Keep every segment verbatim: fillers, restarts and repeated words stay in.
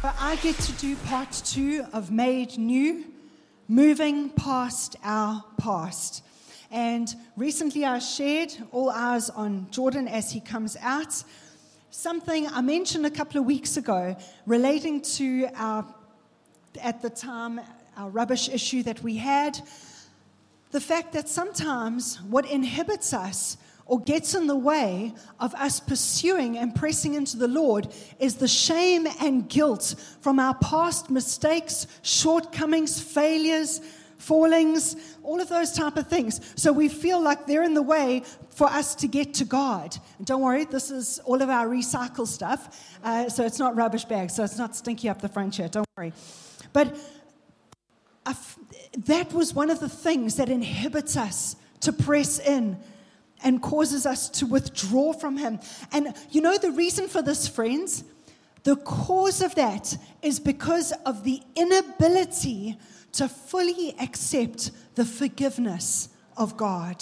But I get to do part two of Made New, moving past our past. And recently I shared, all eyes on Jordan as he comes out, something I mentioned a couple of weeks ago relating to our, at the time, our rubbish issue that we had. The fact that sometimes what inhibits us or gets in the way of us pursuing and pressing into the Lord is the shame and guilt from our past mistakes, shortcomings, failures, fallings, all of those type of things. So we feel like they're in the way for us to get to God. And don't worry, this is all of our recycle stuff, uh, so it's not rubbish bags, so it's not stinky up the front here, don't worry. But uh, that was one of the things that inhibits us to press in and causes us to withdraw from Him. And you know the reason for this, friends? The cause of that is because of the inability to fully accept the forgiveness of God.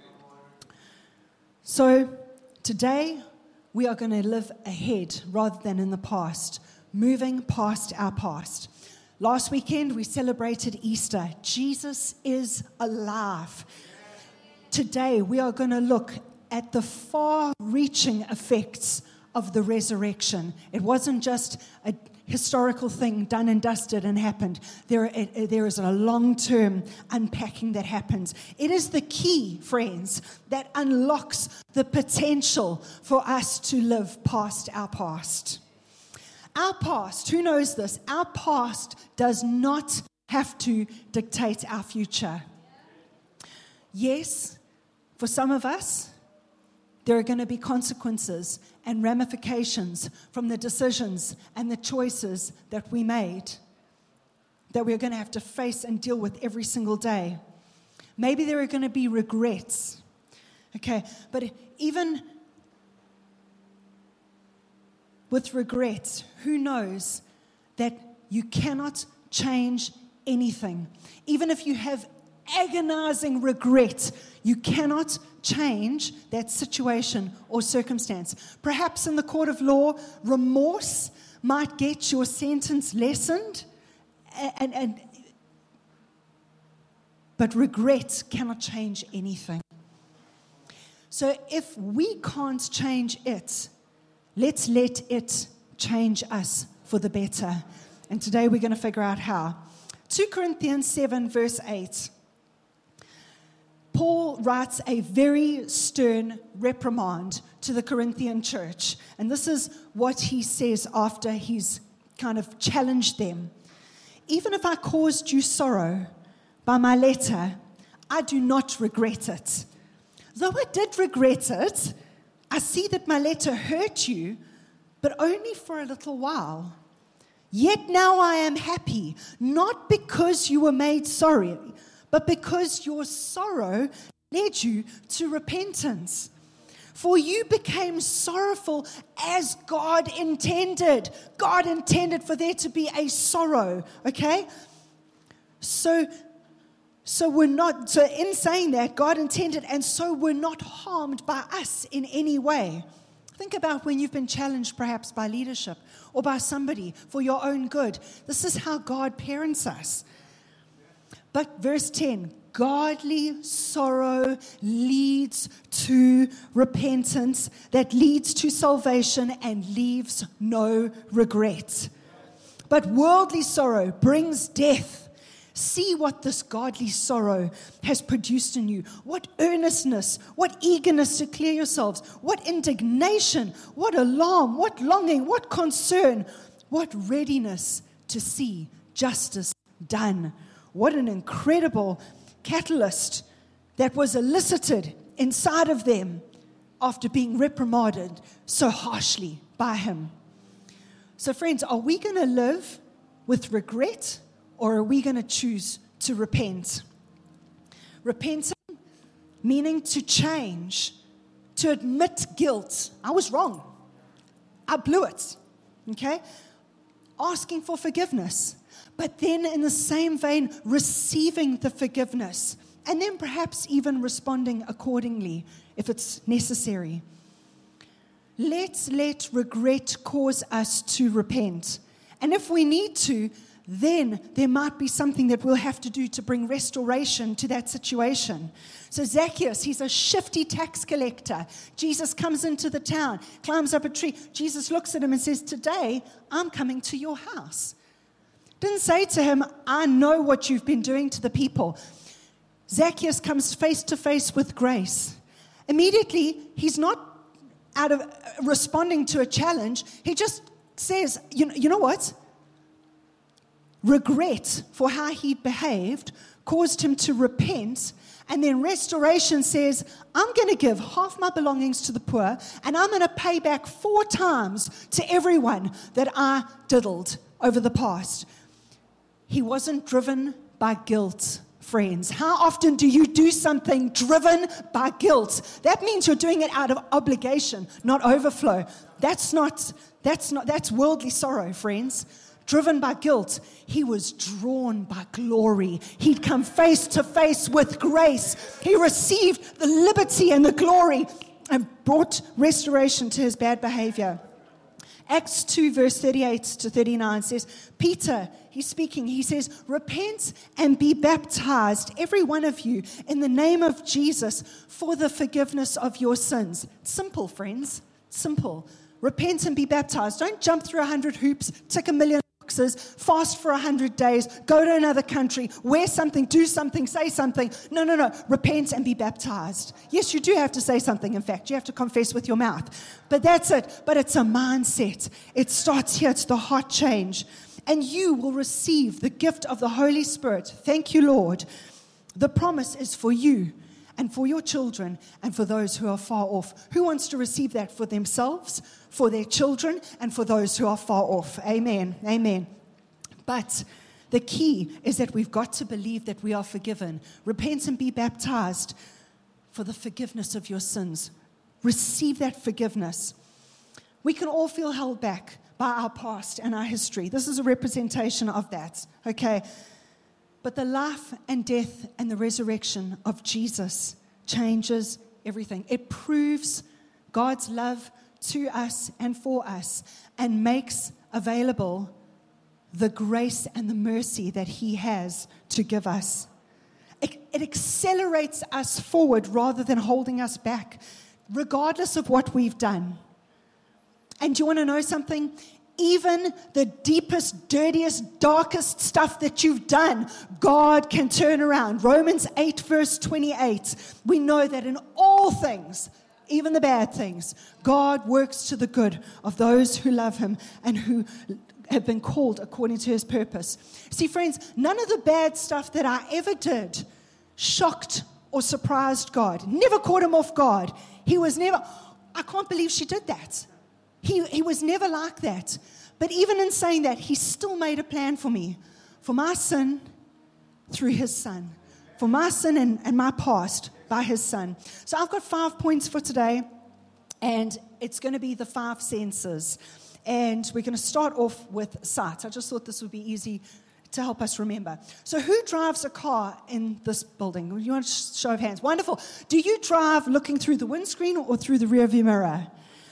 So today, we are going to live ahead rather than in the past, moving past our past. Last weekend, we celebrated Easter. Jesus is alive. Today, we are going to look at the far-reaching effects of the resurrection. It wasn't just a historical thing done and dusted and happened. There, it, there is a long-term unpacking that happens. It is the key, friends, that unlocks the potential for us to live past our past. Our past, who knows this? Our past does not have to dictate our future. Yes, for some of us, there are going to be consequences and ramifications from the decisions and the choices that we made that we're going to have to face and deal with every single day. Maybe there are going to be regrets. Okay, but even with regrets, who knows that you cannot change anything? Even if you have agonizing regret, you cannot change that situation or circumstance. Perhaps in the court of law, remorse might get your sentence lessened, and, and but regret cannot change anything. So if we can't change it, let's let it change us for the better. And today we're going to figure out how. Second Corinthians seven, verse eight. Paul writes a very stern reprimand to the Corinthian church. And this is what he says after he's kind of challenged them. Even if I caused you sorrow by my letter, I do not regret it. Though I did regret it, I see that my letter hurt you, but only for a little while. Yet now I am happy, not because you were made sorry, but because your sorrow led you to repentance. For you became sorrowful as God intended. God intended for there to be a sorrow, okay? So, so we're not, so in saying that, God intended, and so we're not harmed by us in any way. Think about when you've been challenged perhaps by leadership or by somebody for your own good. This is how God parents us. But verse ten, godly sorrow leads to repentance that leads to salvation and leaves no regret. But worldly sorrow brings death. See what this godly sorrow has produced in you. What earnestness, what eagerness to clear yourselves, what indignation, what alarm, what longing, what concern, what readiness to see justice done. What an incredible catalyst that was elicited inside of them after being reprimanded so harshly by him. So friends, are we going to live with regret, or are we going to choose to repent? Repenting, meaning to change, to admit guilt. I was wrong. I blew it. Okay? Asking for forgiveness. But then in the same vein, receiving the forgiveness. And then perhaps even responding accordingly if it's necessary. Let's let regret cause us to repent. And if we need to, then there might be something that we'll have to do to bring restoration to that situation. So Zacchaeus, he's a shifty tax collector. Jesus comes into the town, climbs up a tree. Jesus looks at him and says, today, I'm coming to your house. Didn't say to him, I know what you've been doing to the people. Zacchaeus comes face to face with grace. Immediately, he's not out of responding to a challenge. He just says, you know, you know what? Regret for how he behaved caused him to repent. And then restoration says, I'm going to give half my belongings to the poor, and I'm going to pay back four times to everyone that I diddled over the past. He wasn't driven by guilt, friends. How often do you do something driven by guilt? That means you're doing it out of obligation, not overflow. That's not, that's not, that's worldly sorrow, friends. Driven by guilt, he was drawn by glory. He'd come face to face with grace. He received the liberty and the glory and brought restoration to his bad behavior. Acts two, verse thirty-eight to thirty-nine says, Peter, he's speaking, he says, repent and be baptized, every one of you, in the name of Jesus for the forgiveness of your sins. Simple, friends, simple. Repent and be baptized. Don't jump through a hundred hoops, tick a million boxes, fast for a hundred days, go to another country, wear something, do something, say something. No, no, no. Repent and be baptized. Yes, you do have to say something, in fact. You have to confess with your mouth. But that's it. But it's a mindset. It starts here. It's the heart change. And you will receive the gift of the Holy Spirit. Thank you, Lord. The promise is for you and for your children and for those who are far off. Who wants to receive that for themselves, for their children, and for those who are far off? Amen. Amen. But the key is that we've got to believe that we are forgiven. Repent and be baptized for the forgiveness of your sins. Receive that forgiveness. We can all feel held back by our past and our history. This is a representation of that, okay? But the life and death and the resurrection of Jesus changes everything. It proves God's love to us and for us and makes available the grace and the mercy that He has to give us. It, it accelerates us forward rather than holding us back, regardless of what we've done. And do you want to know something? Even the deepest, dirtiest, darkest stuff that you've done, God can turn around. Romans eight, verse twenty-eight. We know that in all things, even the bad things, God works to the good of those who love Him and who have been called according to His purpose. See, friends, none of the bad stuff that I ever did shocked or surprised God. Never caught Him off guard. He was never, I can't believe she did that. He, he was never like that. But even in saying that, He still made a plan for me, for my sin through His Son, for my sin and, and my past by His Son. So I've got five points for today, and it's going to be the five senses. And we're going to start off with sight. I just thought this would be easy to help us remember. So who drives a car in this building? You want a show of hands? Wonderful. Do you drive looking through the windscreen or through the rearview mirror?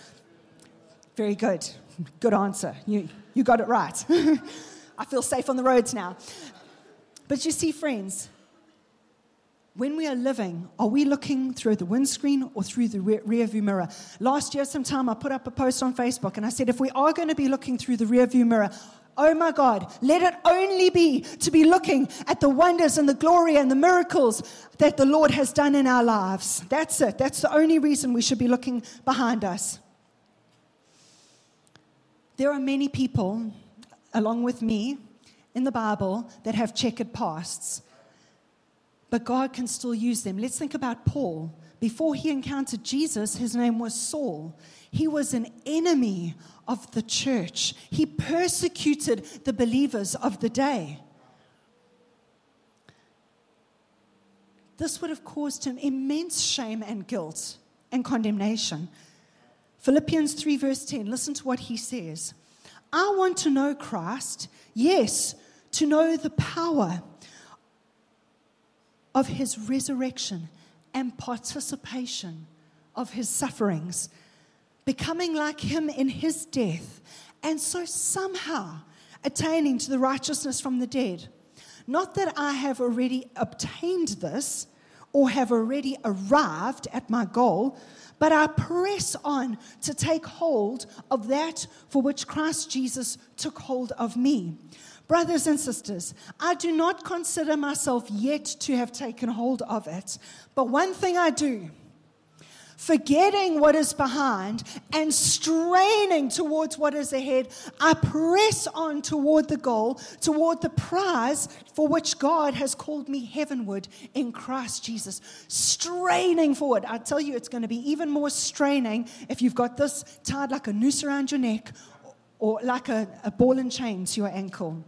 Very good. Good answer. You, you got it right. I feel safe on the roads now. But you see, friends, when we are living, are we looking through the windscreen or through the rear, rear view mirror? Last year, sometime, I put up a post on Facebook, and I said, if we are going to be looking through the rear view mirror, oh my God, let it only be to be looking at the wonders and the glory and the miracles that the Lord has done in our lives. That's it. That's the only reason we should be looking behind us. There are many people, along with me, in the Bible that have checkered pasts. But God can still use them. Let's think about Paul. Before he encountered Jesus, his name was Saul. He was an enemy of the church. He persecuted the believers of the day. This would have caused him immense shame and guilt and condemnation. Philippians three, verse ten, listen to what he says. I want to know Christ, yes, to know the power of His resurrection and participation of His sufferings, becoming like Him in His death, and so somehow attaining to the righteousness from the dead. Not that I have already obtained this or have already arrived at my goal, but I press on to take hold of that for which Christ Jesus took hold of me. Brothers and sisters, I do not consider myself yet to have taken hold of it, but one thing I do, forgetting what is behind and straining towards what is ahead, I press on toward the goal, toward the prize for which God has called me heavenward in Christ Jesus. Straining forward. I tell you, it's going to be even more straining if you've got this tied like a noose around your neck or like a, a ball and chain to your ankle.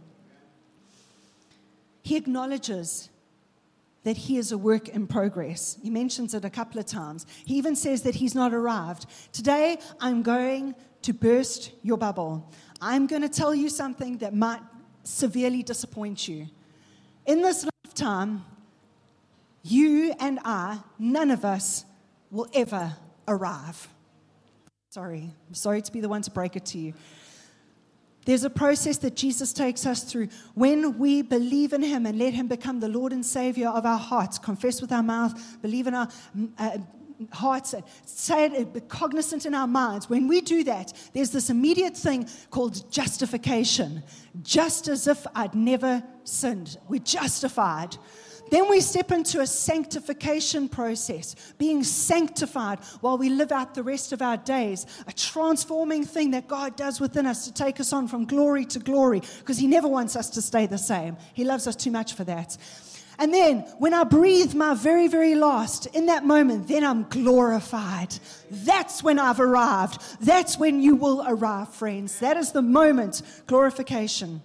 He acknowledges that he is a work in progress. He mentions it a couple of times. He even says that he's not arrived. Today, I'm going to burst your bubble. I'm going to tell you something that might severely disappoint you. In this lifetime, you and I, none of us will ever arrive. Sorry. I'm sorry to be the one to break it to you. There's a process that Jesus takes us through. When we believe in him and let him become the Lord and Savior of our hearts, confess with our mouth, believe in our uh, hearts, say it, cognizant in our minds. When we do that, there's this immediate thing called justification. Just as if I'd never sinned. We're justified. Then we step into a sanctification process, being sanctified while we live out the rest of our days, a transforming thing that God does within us to take us on from glory to glory, because he never wants us to stay the same. He loves us too much for that. And then when I breathe my very, very last, in that moment, then I'm glorified. That's when I've arrived. That's when you will arrive, friends. That is the moment, glorification.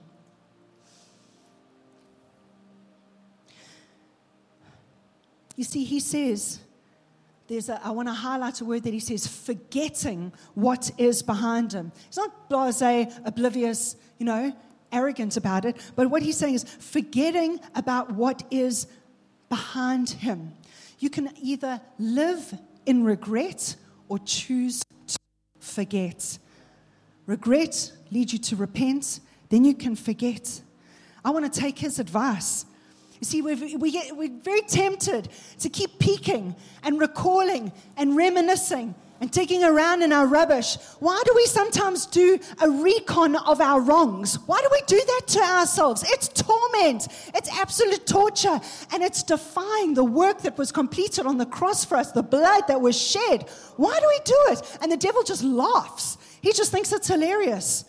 You see, he says, there's a, I want to highlight a word that he says, forgetting what is behind him. He's not blasé, oblivious, you know, arrogant about it. But what he's saying is forgetting about what is behind him. You can either live in regret or choose to forget. Regret leads you to repent, then you can forget. I want to take his advice. You see, we've, we get, we're very tempted to keep peeking and recalling and reminiscing and digging around in our rubbish. Why do we sometimes do a recon of our wrongs? Why do we do that to ourselves? It's torment. It's absolute torture. And it's defying the work that was completed on the cross for us, the blood that was shed. Why do we do it? And the devil just laughs. He just thinks it's hilarious.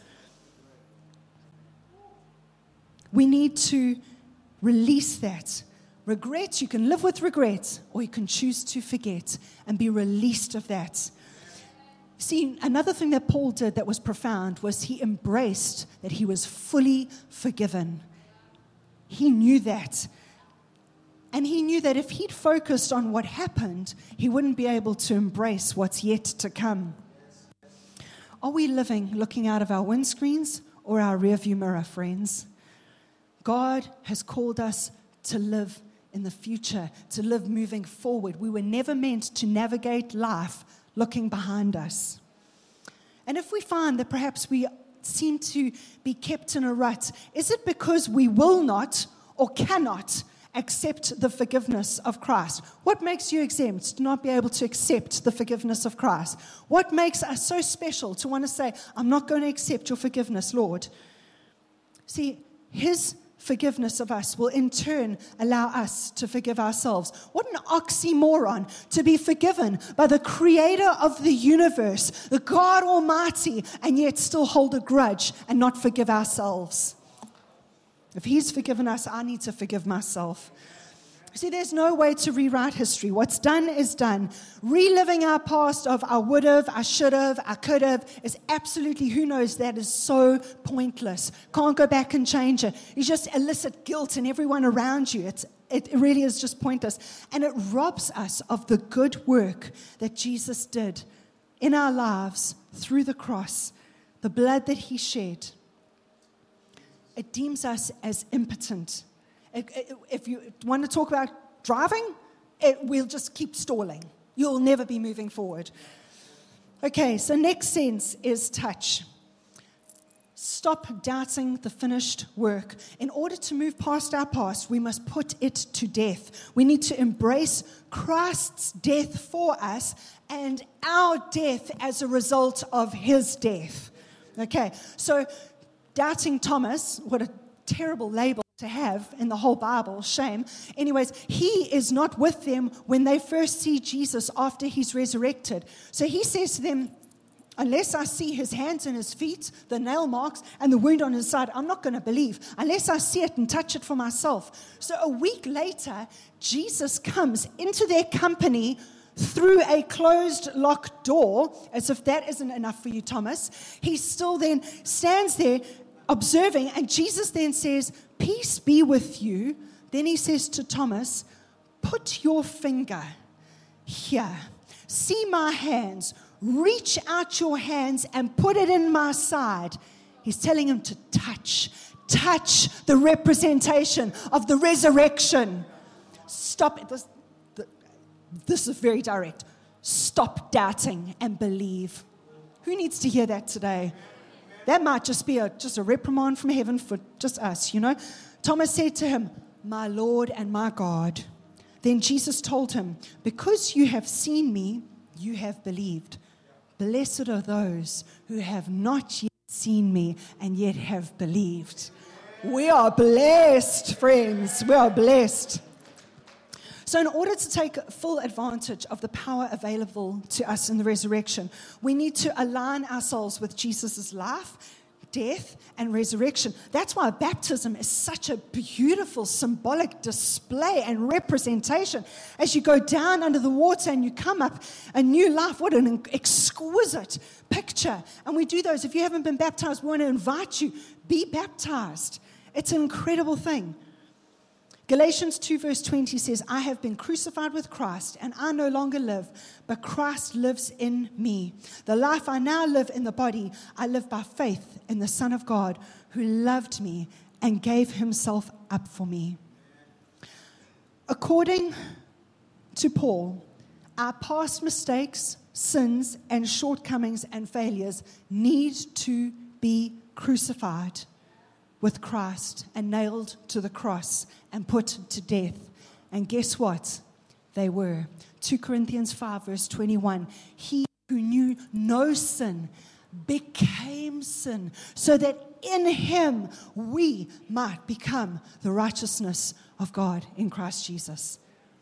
We need to release that. Regret, you can live with regret, or you can choose to forget and be released of that. See, another thing that Paul did that was profound was he embraced that he was fully forgiven. He knew that. And he knew that if he'd focused on what happened, he wouldn't be able to embrace what's yet to come. Are we living looking out of our windscreens or our rearview mirror, friends? God has called us to live in the future, to live moving forward. We were never meant to navigate life looking behind us. And if we find that perhaps we seem to be kept in a rut, is it because we will not or cannot accept the forgiveness of Christ? What makes you exempt to not be able to accept the forgiveness of Christ? What makes us so special to want to say, I'm not going to accept your forgiveness, Lord? See, his forgiveness of us will in turn allow us to forgive ourselves. What an oxymoron to be forgiven by the creator of the universe, the God Almighty, and yet still hold a grudge and not forgive ourselves. If he's forgiven us, I need to forgive myself. See, there's no way to rewrite history. What's done is done. Reliving our past of I would have, I should have, I could have is absolutely, who knows, that is so pointless. Can't go back and change it. You just elicit guilt in everyone around you. It's, it really is just pointless. And it robs us of the good work that Jesus did in our lives through the cross, the blood that he shed. It deems us as impotent. If you want to talk about driving, it will just keep stalling. You'll never be moving forward. Okay, so next sense is touch. Stop stop doubting the finished work. In order to move past our past, we must put it to death. We need to embrace Christ's death for us and our death as a result of his death. Okay, so doubting Thomas, what a terrible label to have in the whole Bible, shame. Anyways, he is not with them when they first see Jesus after he's resurrected. So he says to them, unless I see his hands and his feet, the nail marks, and the wound on his side, I'm not going to believe. Unless I see it and touch it for myself. So a week later, Jesus comes into their company through a closed, locked door, as if that isn't enough for you, Thomas. He still then stands there observing, and Jesus then says, peace be with you. Then he says to Thomas, put your finger here. See my hands. Reach out your hands and put it in my side. He's telling him to touch. Touch the representation of the resurrection. Stop it. This, this is very direct. Stop doubting and believe. Who needs to hear that today? That might just be a, just a reprimand from heaven for just us, you know. Thomas said to him, my Lord and my God. Then Jesus told him, because you have seen me, you have believed. Blessed are those who have not yet seen me and yet have believed. We are blessed, friends. We are blessed. So in order to take full advantage of the power available to us in the resurrection, we need to align ourselves with Jesus' life, death, and resurrection. That's why baptism is such a beautiful symbolic display and representation. As you go down under the water and you come up a new life, what an exquisite picture. And we do those. If you haven't been baptized, we want to invite you, be baptized. It's an incredible thing. Galatians two verse twenty says, I have been crucified with Christ, and I no longer live, but Christ lives in me. The life I now live in the body, I live by faith in the Son of God, who loved me and gave himself up for me. According to Paul, our past mistakes, sins, and shortcomings and failures need to be crucified with Christ and nailed to the cross and put to death. And guess what? They were. Second Corinthians five verse twenty-one. He who knew no sin became sin, so that in him we might become the righteousness of God in Christ Jesus.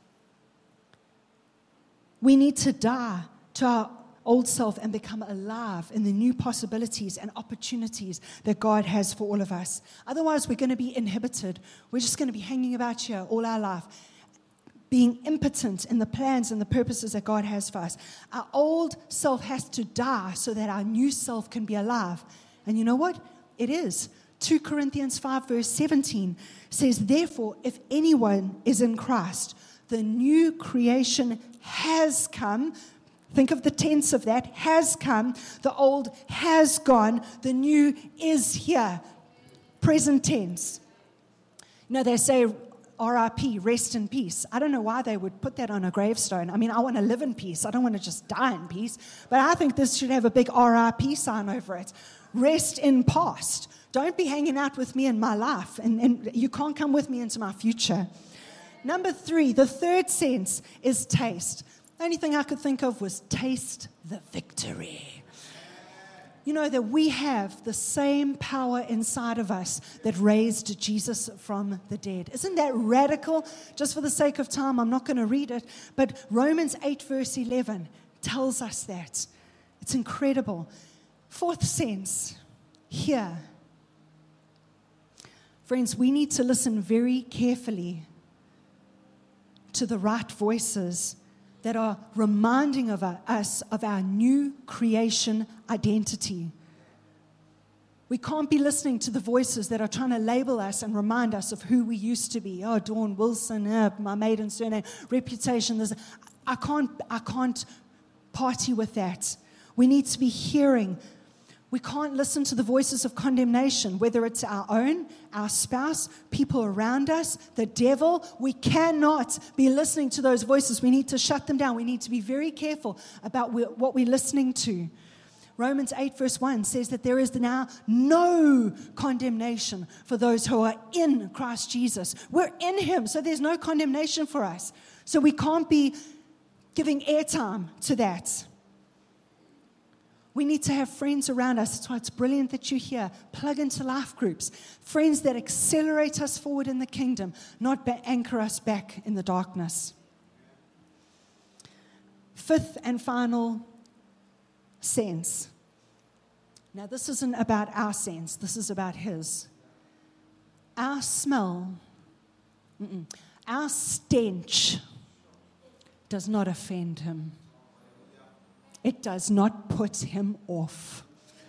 We need to die to our old self and become alive in the new possibilities and opportunities that God has for all of us. Otherwise, we're going to be inhibited. We're just going to be hanging about here all our life, being impotent in the plans and the purposes that God has for us. Our old self has to die so that our new self can be alive. And you know what? It is. Second Corinthians five verse seventeen says, therefore, if anyone is in Christ, the new creation has come. Think of the tense of that. Has come. The old has gone. The new is here. Present tense. You know, they say R I P, rest in peace. I don't know why they would put that on a gravestone. I mean, I want to live in peace. I don't want to just die in peace. But I think this should have a big R I P sign over it. Rest in past. Don't be hanging out with me in my life. And, and you can't come with me into my future. Number three, the third sense is taste. The only thing I could think of was taste the victory. You know that we have the same power inside of us that raised Jesus from the dead. Isn't that radical? Just for the sake of time, I'm not going to read it. But Romans eight verse eleven tells us that. It's incredible. Fourth sense, hear. Friends, we need to listen very carefully to the right voices that are reminding of us of our new creation identity. We can't be listening to the voices that are trying to label us and remind us of who we used to be. Oh, Dawn Wilson, uh, my maiden surname, reputation. There's, I can't, I can't party with that. We need to be hearing. We can't listen to the voices of condemnation, whether it's our own, our spouse, people around us, the devil. We cannot be listening to those voices. We need to shut them down. We need to be very careful about what we're listening to. Romans eight verse one says that there is now no condemnation for those who are in Christ Jesus. We're in Him, so there's no condemnation for us. So we can't be giving airtime to that. We need to have friends around us. That's why it's brilliant that you're here. Plug into life groups. Friends that accelerate us forward in the kingdom, not ba- anchor us back in the darkness. Fifth and final sense. Now, this isn't about our sense. This is about His. Our smell, mm-mm, our stench does not offend Him. It does not put Him off.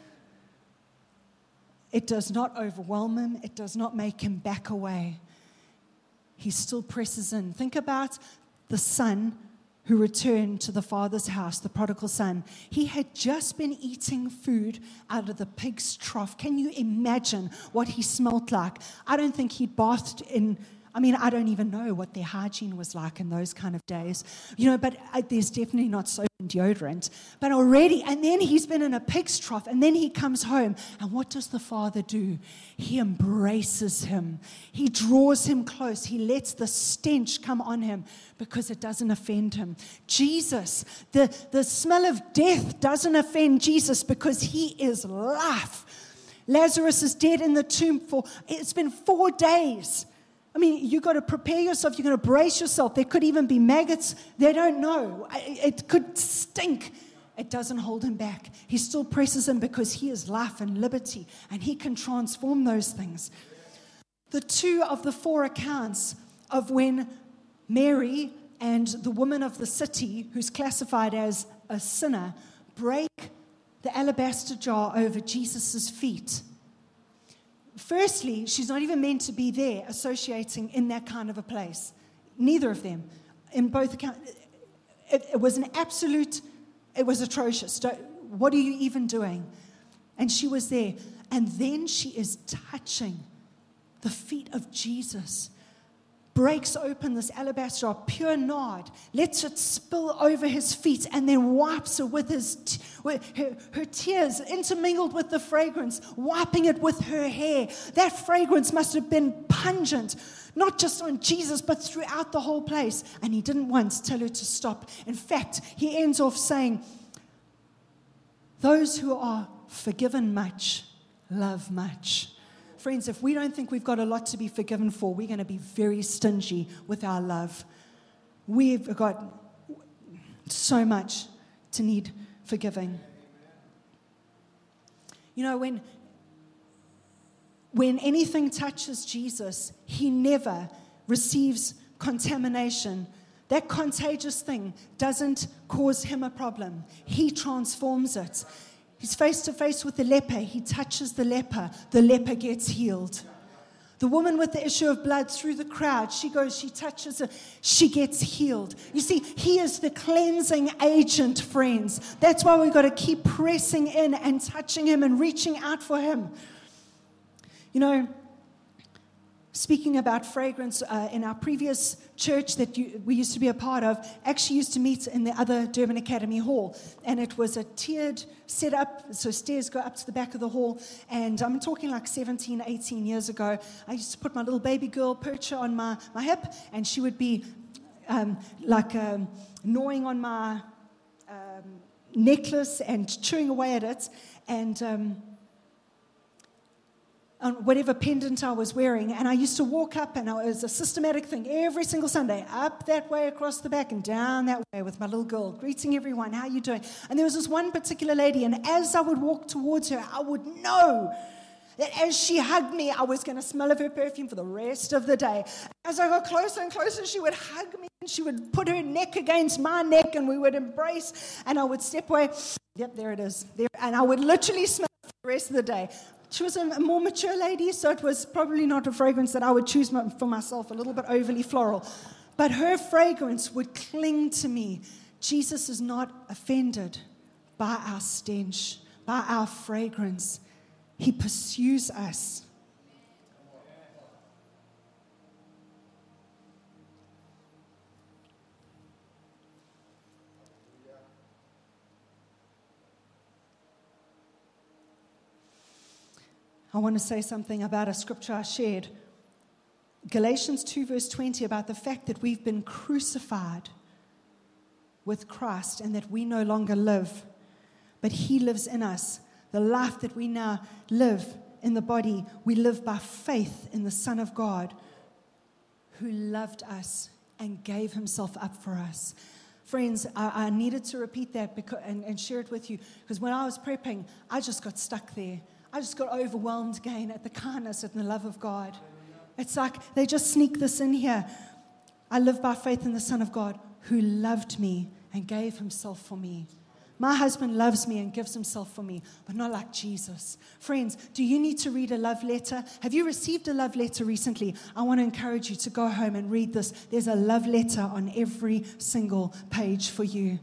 It does not overwhelm Him. It does not make Him back away. He still presses in. Think about the son who returned to the father's house, the prodigal son. He had just been eating food out of the pig's trough. Can you imagine what he smelled like? I don't think he'd bathed in, I mean, I don't even know what their hygiene was like in those kind of days. You know, but uh, there's definitely not soap and deodorant. But already, and then he's been in a pig's trough, and then he comes home. And what does the father do? He embraces him. He draws him close. He lets the stench come on him because it doesn't offend him. Jesus, the, the smell of death doesn't offend Jesus because He is life. Lazarus is dead in the tomb for, it's been four days. I mean, you've got to prepare yourself. You're going to brace yourself. There could even be maggots. They don't know. It could stink. It doesn't hold Him back. He still presses Him because He is life and liberty, and He can transform those things. The two of the four accounts of when Mary and the woman of the city, who's classified as a sinner, break the alabaster jar over Jesus' feet. Firstly, she's not even meant to be there associating in that kind of a place. Neither of them. In both accounts, it, it was an absolute, it was atrocious. Don't, what are you even doing? And she was there. And then she is touching the feet of Jesus. Breaks open this alabaster jar, pure nard, lets it spill over His feet, and then wipes it with his t- with her, her tears intermingled with the fragrance, wiping it with her hair. That fragrance must have been pungent, not just on Jesus, but throughout the whole place. And He didn't once tell her to stop. In fact, He ends off saying, those who are forgiven much, love much. Friends, if we don't think we've got a lot to be forgiven for, we're going to be very stingy with our love. We've got so much to need forgiving. You know, when, when anything touches Jesus, He never receives contamination. That contagious thing doesn't cause Him a problem. He transforms it. He's face to face with the leper. He touches the leper. The leper gets healed. The woman with the issue of blood through the crowd, she goes, she touches her, she gets healed. You see, He is the cleansing agent, friends. That's why we've got to keep pressing in and touching Him and reaching out for Him. You know, speaking about fragrance, uh, in our previous church that you, we used to be a part of, actually used to meet in the other Durban Academy Hall. And it was a tiered setup, so stairs go up to the back of the hall. And I'm talking like seventeen, eighteen years ago. I used to put my little baby girl Percher on my, my hip, and she would be um, like um, gnawing on my um, necklace and chewing away at it. And Um, on whatever pendant I was wearing, and I used to walk up, and it was a systematic thing every single Sunday, up that way across the back and down that way with my little girl, greeting everyone, how you doing? And there was this one particular lady, and as I would walk towards her, I would know that as she hugged me, I was going to smell of her perfume for the rest of the day. As I got closer and closer, she would hug me, and she would put her neck against my neck, and we would embrace, and I would step away. Yep, there it is. There, and I would literally smell for the rest of the day. She was a more mature lady, so it was probably not a fragrance that I would choose for myself, a little bit overly floral. But her fragrance would cling to me. Jesus is not offended by our stench, by our fragrance. He pursues us. I want to say something about a scripture I shared. Galatians two verse twenty, about the fact that we've been crucified with Christ and that we no longer live, but He lives in us. The life that we now live in the body, we live by faith in the Son of God who loved us and gave Himself up for us. Friends, I, I needed to repeat that because, and, and share it with you, because when I was prepping, I just got stuck there. I just got overwhelmed again at the kindness and the love of God. It's like they just sneak this in here. I live by faith in the Son of God who loved me and gave Himself for me. My husband loves me and gives himself for me, but not like Jesus. Friends, do you need to read a love letter? Have you received a love letter recently? I want to encourage you to go home and read this. There's a love letter on every single page for you.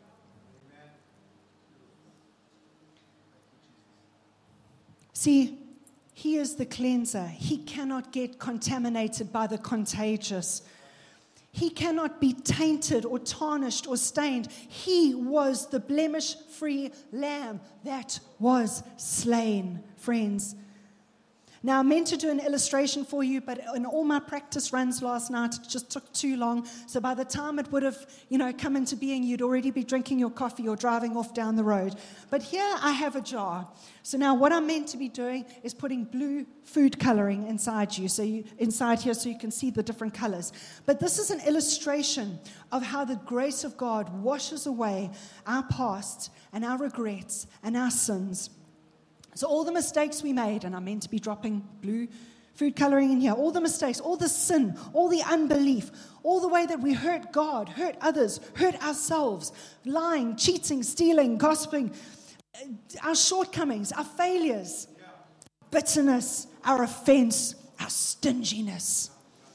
See, He is the cleanser. He cannot get contaminated by the contagious. He cannot be tainted or tarnished or stained. He was the blemish-free lamb that was slain, friends. Now, I meant to do an illustration for you, but in all my practice runs last night, it just took too long. So by the time it would have, you know, come into being, you'd already be drinking your coffee or driving off down the road. But here I have a jar. So now what I'm meant to be doing is putting blue food coloring inside you, so you inside here, so you can see the different colors. But this is an illustration of how the grace of God washes away our past and our regrets and our sins. So all the mistakes we made, and I'm meant to be dropping blue food coloring in here, all the mistakes, all the sin, all the unbelief, all the way that we hurt God, hurt others, hurt ourselves, lying, cheating, stealing, gossiping, our shortcomings, our failures, bitterness, our offense, our stinginess,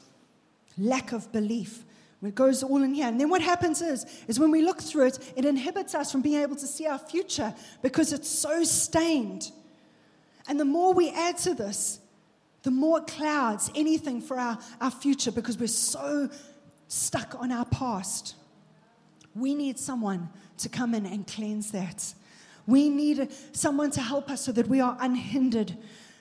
lack of belief. It goes all in here. And then what happens is, is when we look through it, it inhibits us from being able to see our future because it's so stained. And the more we add to this, the more it clouds anything for our, our future because we're so stuck on our past. We need someone to come in and cleanse that. We need someone to help us so that we are unhindered.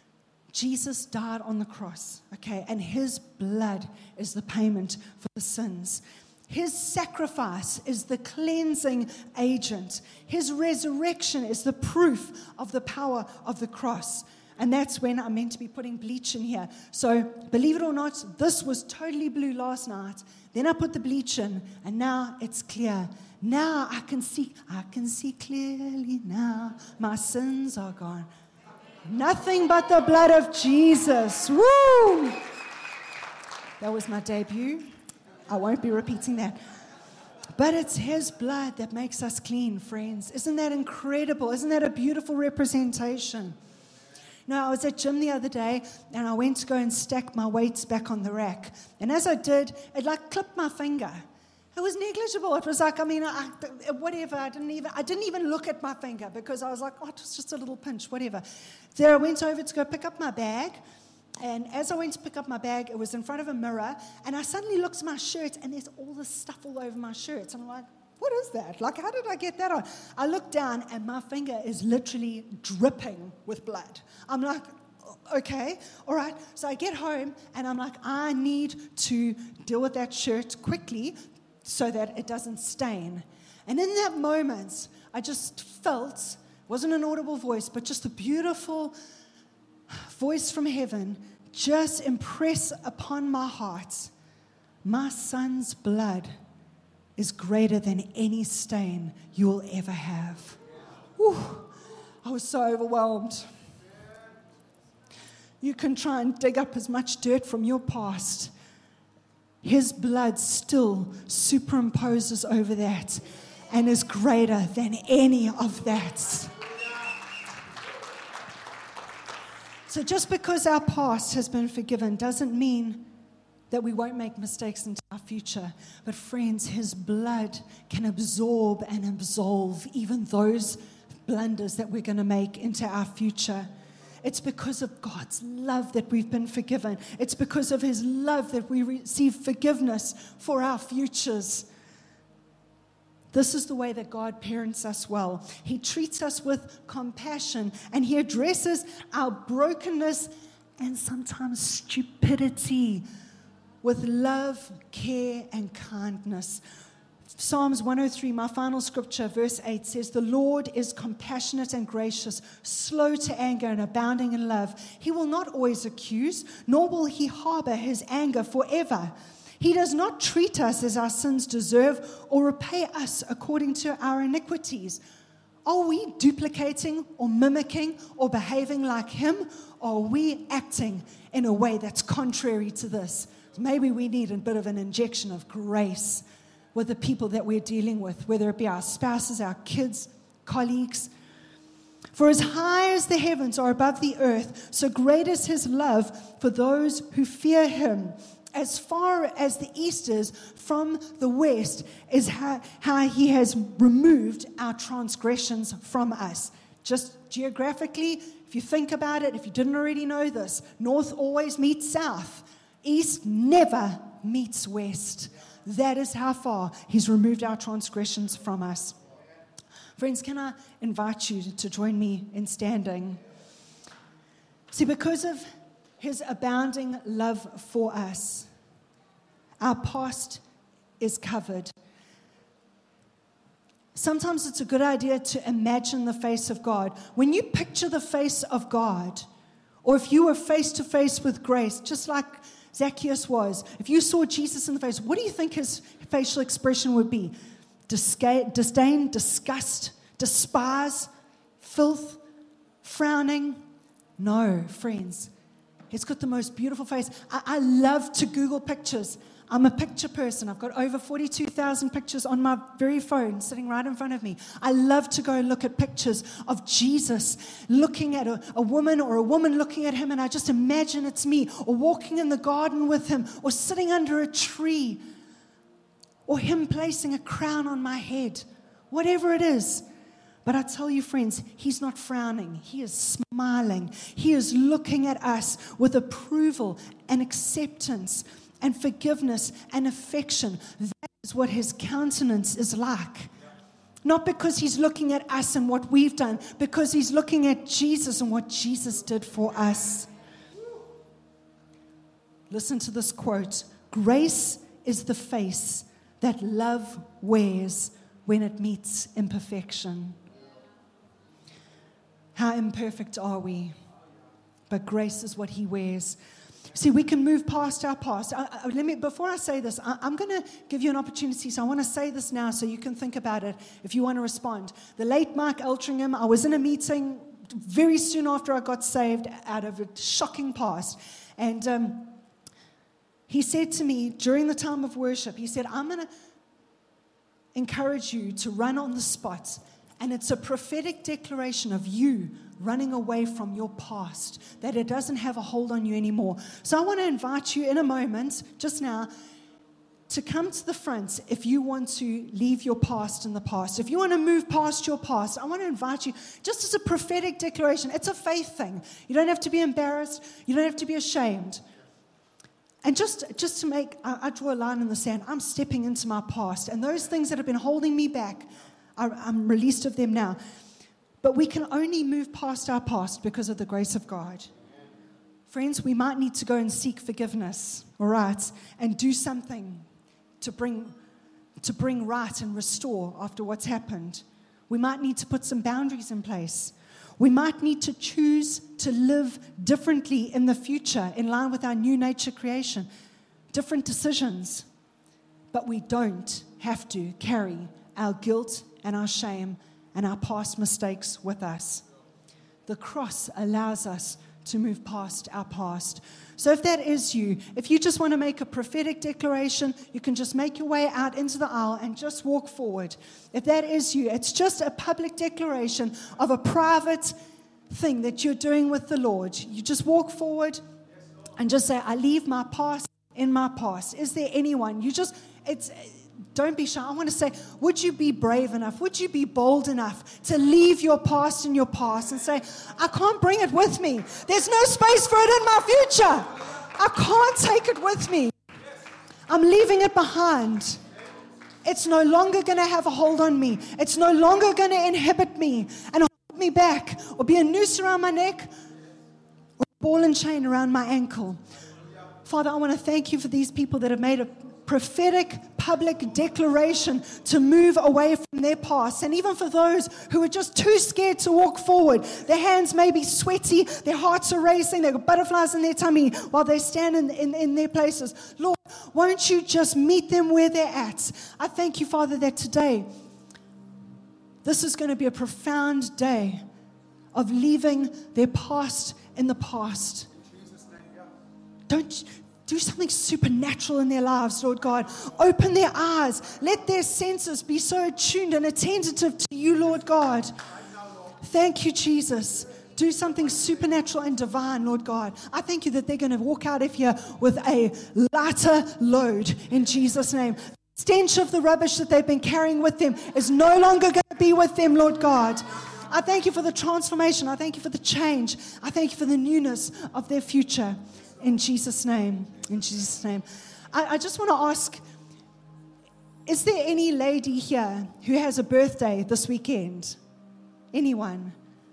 Jesus died on the cross, okay, and His blood is the payment for the sins. His sacrifice is the cleansing agent. His resurrection is the proof of the power of the cross. And that's when I'm meant to be putting bleach in here. So, believe it or not, this was totally blue last night. Then I put the bleach in, and now it's clear. Now I can see, I can see clearly now. My sins are gone. Nothing but the blood of Jesus. Woo! That was my debut. I won't be repeating that. But it's His blood that makes us clean, friends. Isn't that incredible? Isn't that a beautiful representation? Now, I was at gym the other day, and I went to go and stack my weights back on the rack. And as I did, it like clipped my finger. It was negligible. It was like, I mean, I, whatever. I didn't even I didn't even look at my finger because I was like, oh, it was just a little pinch, whatever. There I went over to go pick up my bag. And as I went to pick up my bag, it was in front of a mirror. And I suddenly looked at my shirt, and there's all this stuff all over my shirt. And I'm like, what is that? Like, how did I get that on? I look down, and my finger is literally dripping with blood. I'm like, okay, all right. So I get home, and I'm like, I need to deal with that shirt quickly so that it doesn't stain. And in that moment, I just felt, wasn't an audible voice, but just a beautiful voice from heaven just impress upon my heart, my son's blood is greater than any stain you will ever have. Whew, I was so overwhelmed. You can try and dig up as much dirt from your past. His blood still superimposes over that and is greater than any of that. So just because our past has been forgiven doesn't mean that we won't make mistakes into our future. But friends, His blood can absorb and absolve even those blunders that we're going to make into our future. It's because of God's love that we've been forgiven. It's because of His love that we receive forgiveness for our futures. This is the way that God parents us well. He treats us with compassion, and He addresses our brokenness and sometimes stupidity with love, care, and kindness. Psalms one oh three, my final scripture, verse eight says, "The Lord is compassionate and gracious, slow to anger and abounding in love. He will not always accuse, nor will He harbor His anger forever. He does not treat us as our sins deserve or repay us according to our iniquities." Are we duplicating or mimicking or behaving like Him? Or are we acting in a way that's contrary to this? Maybe we need a bit of an injection of grace with the people that we're dealing with, whether it be our spouses, our kids, colleagues. For as high as the heavens are above the earth, so great is His love for those who fear Him. As far as the east is from the west is how, how He has removed our transgressions from us. Just geographically, if you think about it, if you didn't already know this, north always meets south. East never meets west. That is how far He's removed our transgressions from us. Friends, can I invite you to join me in standing? See, because of His abounding love for us, our past is covered. Sometimes it's a good idea to imagine the face of God. When you picture the face of God, or if you were face to face with grace, just like Zacchaeus was, if you saw Jesus in the face, what do you think His facial expression would be? Disca- disdain, disgust, despise, filth, frowning? No, friends. He's got the most beautiful face. I, I love to Google pictures. I'm a picture person. I've got over forty-two thousand pictures on my very phone sitting right in front of me. I love to go and look at pictures of Jesus looking at a, a woman or a woman looking at Him, and I just imagine it's me, or walking in the garden with Him, or sitting under a tree, or Him placing a crown on my head, whatever it is. But I tell you, friends, He's not frowning. He is smiling. He is looking at us with approval and acceptance and forgiveness and affection. That is what His countenance is like. Not because He's looking at us and what we've done, because He's looking at Jesus and what Jesus did for us. Listen to this quote. "Grace is the face that love wears when it meets imperfection." How imperfect are we? But grace is what He wears. See, we can move past our past. I, I, let me, before I say this, I, I'm going to give you an opportunity. So I want to say this now so you can think about it if you want to respond. The late Mike Eltringham, I was in a meeting very soon after I got saved out of a shocking past. And um, he said to me during the time of worship, he said, "I'm going to encourage you to run on the spot. And it's a prophetic declaration of you running away from your past, that it doesn't have a hold on you anymore." So I want to invite you in a moment, just now, to come to the front if you want to leave your past in the past. If you want to move past your past, I want to invite you just as a prophetic declaration. It's a faith thing. You don't have to be embarrassed. You don't have to be ashamed. And just, just to make, I, I draw a line in the sand. I'm stepping into my past. And those things that have been holding me back, I'm released of them now. But we can only move past our past because of the grace of God. Friends, we might need to go and seek forgiveness, all right, and do something to bring, to bring right and restore after what's happened. We might need to put some boundaries in place. We might need to choose to live differently in the future in line with our new nature creation. Different decisions. But we don't have to carry our guilt and our shame and our past mistakes with us. The cross allows us to move past our past. So if that is you, if you just want to make a prophetic declaration, you can just make your way out into the aisle and just walk forward. If that is you, it's just a public declaration of a private thing that you're doing with the Lord. You just walk forward and just say, "I leave my past in my past." Is there anyone? You just, it's... Don't be shy. I want to say, would you be brave enough? Would you be bold enough to leave your past in your past and say, "I can't bring it with me. There's no space for it in my future. I can't take it with me. I'm leaving it behind." It's no longer going to have a hold on me. It's no longer going to inhibit me and hold me back or be a noose around my neck or a ball and chain around my ankle. Father, I want to thank you for these people that have made a prophetic public declaration to move away from their past. And even for those who are just too scared to walk forward, their hands may be sweaty, their hearts are racing, they've got butterflies in their tummy while they stand in, in, in their places. Lord, won't you just meet them where they're at? I thank you, Father, that today, this is going to be a profound day of leaving their past in the past. Don't do something supernatural in their lives, Lord God. Open their eyes. Let their senses be so attuned and attentive to you, Lord God. Thank you, Jesus. Do something supernatural and divine, Lord God. I thank you that they're going to walk out of here with a lighter load in Jesus' name. The stench of the rubbish that they've been carrying with them is no longer going to be with them, Lord God. I thank you for the transformation. I thank you for the change. I thank you for the newness of their future. In Jesus' name, in Jesus' name. I, I just want to ask, is there any lady here who has a birthday this weekend? Anyone?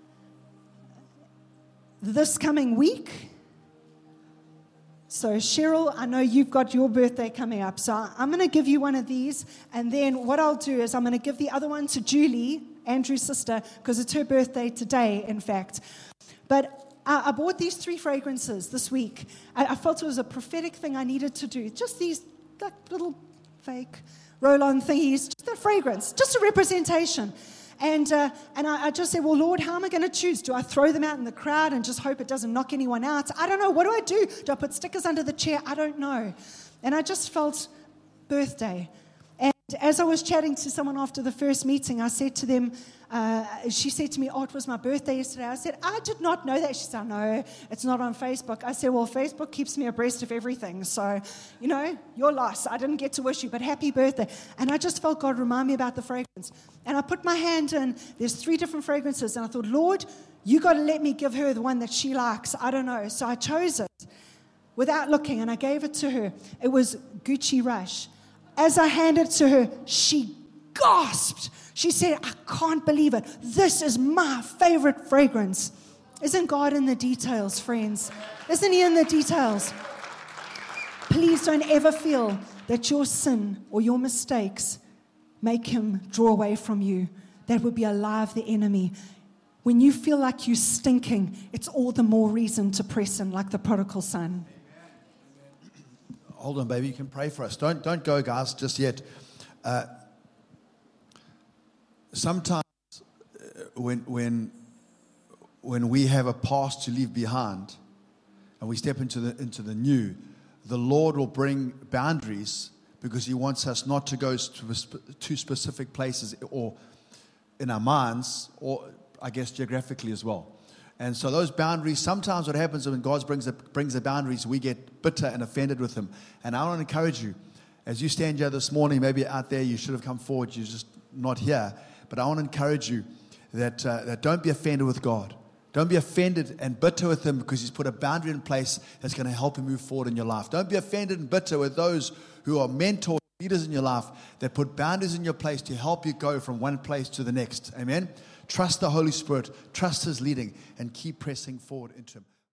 This coming week? So Cheryl, I know you've got your birthday coming up, so I'm going to give you one of these, and then what I'll do is I'm going to give the other one to Julie, Andrew's sister, because it's her birthday today, in fact. But I bought these three fragrances this week. I felt it was a prophetic thing I needed to do. Just these like, little fake roll-on thingies, just a fragrance, just a representation. And uh, and I, I just said, well, Lord, how am I going to choose? Do I throw them out in the crowd and just hope it doesn't knock anyone out? I don't know. What do I do? Do I put stickers under the chair? I don't know. And I just felt birthday. And as I was chatting to someone after the first meeting, I said to them, uh, she said to me, oh, it was my birthday yesterday. I said, I did not know that. She said, no, it's not on Facebook. I said, well, Facebook keeps me abreast of everything. So, you know, your loss. I didn't get to wish you, but happy birthday. And I just felt God remind me about the fragrance. And I put my hand in. There's three different fragrances. And I thought, Lord, you got to let me give her the one that she likes. I don't know. So I chose it without looking, and I gave it to her. It was Gucci Rush. As I handed it to her, she gasped. She said, I can't believe it. This is my favorite fragrance. Isn't God in the details, friends? Isn't He in the details? Please don't ever feel that your sin or your mistakes make Him draw away from you. That would be a lie of the enemy. When you feel like you're stinking, it's all the more reason to press in like the prodigal son. Hold on, baby. You can pray for us. Don't don't go, guys, just yet. Uh, sometimes when when when we have a past to leave behind, and we step into the into the new, the Lord will bring boundaries because He wants us not to go to, to specific places or in our minds, or I guess geographically as well. And so those boundaries, sometimes what happens when God brings the, brings the boundaries, we get bitter and offended with Him. And I want to encourage you, as you stand here this morning, maybe out there you should have come forward, you're just not here. But I want to encourage you that, uh, that don't be offended with God. Don't be offended and bitter with Him because He's put a boundary in place that's going to help you move forward in your life. Don't be offended and bitter with those who are mentors, leaders in your life that put boundaries in your place to help you go from one place to the next. Amen? Trust the Holy Spirit, trust His leading, and keep pressing forward into Him.